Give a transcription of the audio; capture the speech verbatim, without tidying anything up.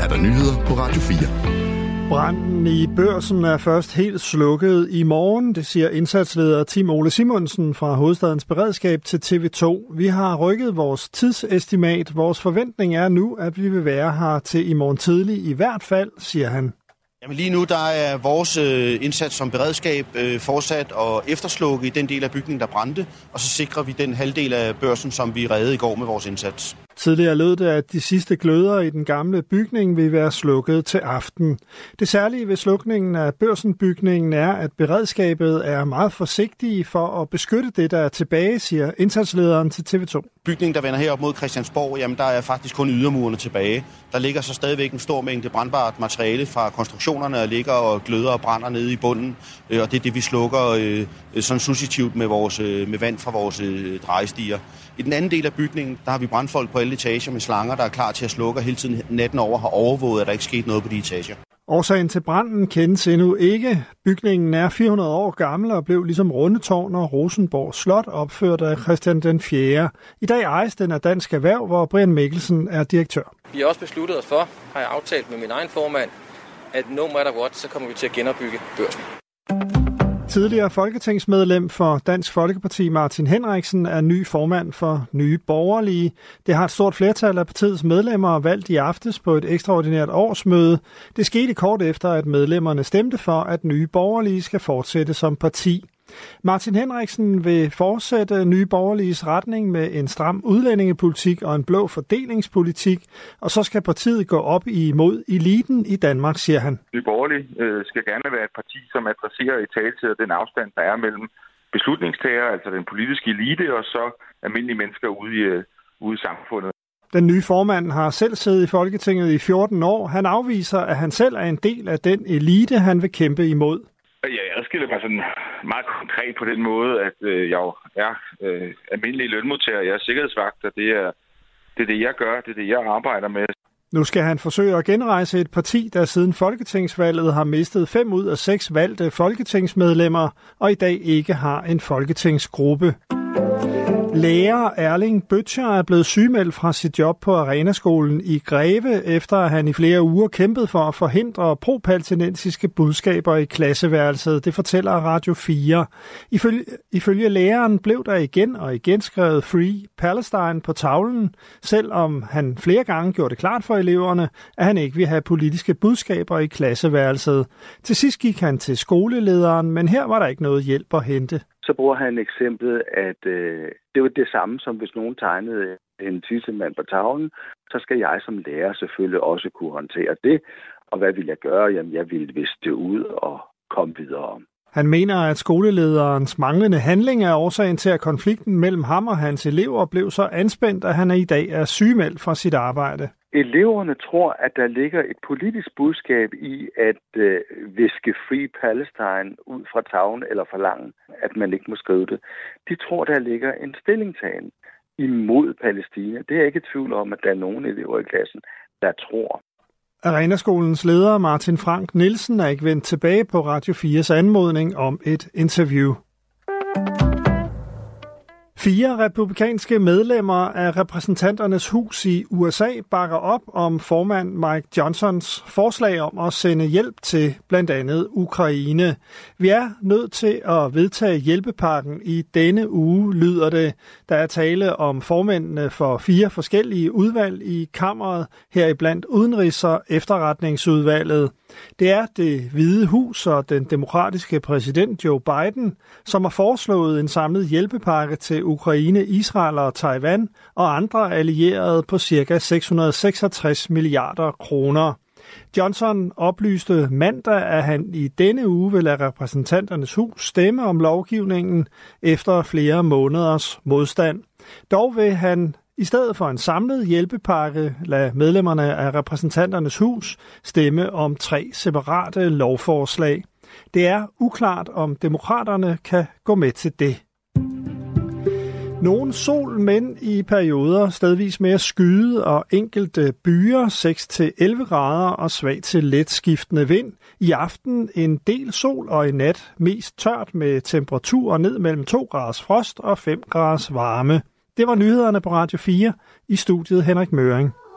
er der nyheder på Radio fire. Branden i Børsen er først helt slukket i morgen, det siger indsatsleder Tim Ole Simonsen fra Hovedstadens Beredskab til T V to. Vi har rykket vores tidsestimat. Vores forventning er nu, at vi vil være her til i morgen tidlig i hvert fald, siger han. Jamen lige nu der er vores øh, indsats som beredskab øh, fortsat og efterslukke i den del af bygningen, der brændte, og så sikrer vi den halvdel af Børsen, som vi reddede i går med vores indsats. Tidligere lød det, at de sidste gløder i den gamle bygning vil være slukket til aften. Det særlige ved slukningen af Børsenbygningen er, at beredskabet er meget forsigtige for at beskytte det, der er tilbage, siger indsatslederen til T V to. Bygningen, der vender herop mod Christiansborg, jamen der er faktisk kun ydermurene tilbage. Der ligger så stadigvæk en stor mængde brandbart materiale fra konstruktionerne, og ligger og gløder og brænder nede i bunden. Og det er det, vi slukker øh, sådan substitutivt med, vores, øh, med vand fra vores øh, drejestiger. I den anden del af bygningen, der har vi brandfolk på alle etager med slanger, der er klar til at slukke, og hele tiden natten over har overvåget, at der ikke skete noget på de etager. Årsagen til branden kendes endnu ikke. Bygningen er fire hundrede år gammel og blev ligesom Rundetårn og Rosenborg Slot opført af Christian den fjerde. I dag ejes den af Dansk Erhverv, hvor Brian Mikkelsen er direktør. Vi har også besluttet os for, har jeg aftalt med min egen formand, at no matter what, så kommer vi til at genopbygge Børsen. Tidligere folketingsmedlem for Dansk Folkeparti Martin Henriksen er ny formand for Nye Borgerlige. Det har et stort flertal af partiets medlemmer valgt i aftes på et ekstraordinært årsmøde. Det skete kort efter, at medlemmerne stemte for, at Nye Borgerlige skal fortsætte som parti. Martin Henriksen vil fortsætte Nye Borgerliges retning med en stram udlændingepolitik og en blå fordelingspolitik, og så skal partiet gå op imod eliten i Danmark, siger han. Nye Borgerlige øh, skal gerne være et parti, som adresserer i talesæt den afstand, der er mellem beslutningstagere, altså den politiske elite, og så almindelige mennesker ude i, øh, ude i samfundet. Den nye formand har selv siddet i Folketinget i fjorten år. Han afviser, at han selv er en del af den elite, han vil kæmpe imod. Jeg adskiller mig sådan meget konkret på den måde, at øh, jeg jo er øh, almindelig lønmodtager. Jeg er sikkerhedsvagt, og det er, det er det, jeg gør. Det er det, jeg arbejder med. Nu skal han forsøge at genrejse et parti, der siden folketingsvalget har mistet fem ud af seks valgte folketingsmedlemmer, og i dag ikke har en folketingsgruppe. Lærer Erling Bøtcher er blevet sygemeldt fra sit job på Arenaskolen i Greve, efter at han i flere uger kæmpede for at forhindre pro-palæstinensiske budskaber i klasseværelset. Det fortæller Radio fire. Ifølge, ifølge læreren blev der igen og igen skrevet Free Palestine på tavlen, selvom han flere gange gjorde det klart for eleverne, at han ikke ville have politiske budskaber i klasseværelset. Til sidst gik han til skolelederen, men her var der ikke noget hjælp at hente. Så bruger han eksemplet, at øh, det var det samme, som hvis nogen tegnede en tissemand på tavlen, så skal jeg som lærer selvfølgelig også kunne håndtere det. Og hvad vil jeg gøre? Jamen, jeg vil viske det ud og komme videre. Han mener, at skolelederens manglende handling er årsagen til, at konflikten mellem ham og hans elever blev så anspændt, at han i dag er sygemeldt fra sit arbejde. Eleverne tror, at der ligger et politisk budskab i at øh, viske Free Palestine ud fra tavlen eller forlange, at man ikke må skrive det. De tror, der ligger en stillingtagen imod Palæstina. Det er jeg ikke i tvivl om, at der er nogen elever i klassen, der tror. Arenaskolens leder Martin Frank Nielsen er ikke vendt tilbage på Radio fires anmodning om et interview. Fire republikanske medlemmer af repræsentanternes hus i U S A bakker op om formand Mike Johnsons forslag om at sende hjælp til blandt andet Ukraine. Vi er nødt til at vedtage hjælpepakken i denne uge, lyder det. Der er tale om formændene for fire forskellige udvalg i kammeret, heriblandt Udenrigs- og Efterretningsudvalget. Det er Det Hvide Hus og den demokratiske præsident Joe Biden, som har foreslået en samlet hjælpepakke til Ukraine, Israel og Taiwan og andre allierede på ca. seks hundrede og seksogtres milliarder kroner. Johnson oplyste mandag, at han i denne uge vil lade repræsentanternes hus stemme om lovgivningen efter flere måneders modstand. Dog vil han i stedet for en samlet hjælpepakke lade medlemmerne af repræsentanternes hus stemme om tre separate lovforslag. Det er uklart, om demokraterne kan gå med til det. Nogle sol, men i perioder stedvis mere skyde og enkelte byer, seks til elleve grader og svag til let skiftende vind. I aften en del sol og i nat mest tørt med temperaturer ned mellem to graders frost og fem graders varme. Det var nyhederne på Radio fire. I studiet Henrik Møring.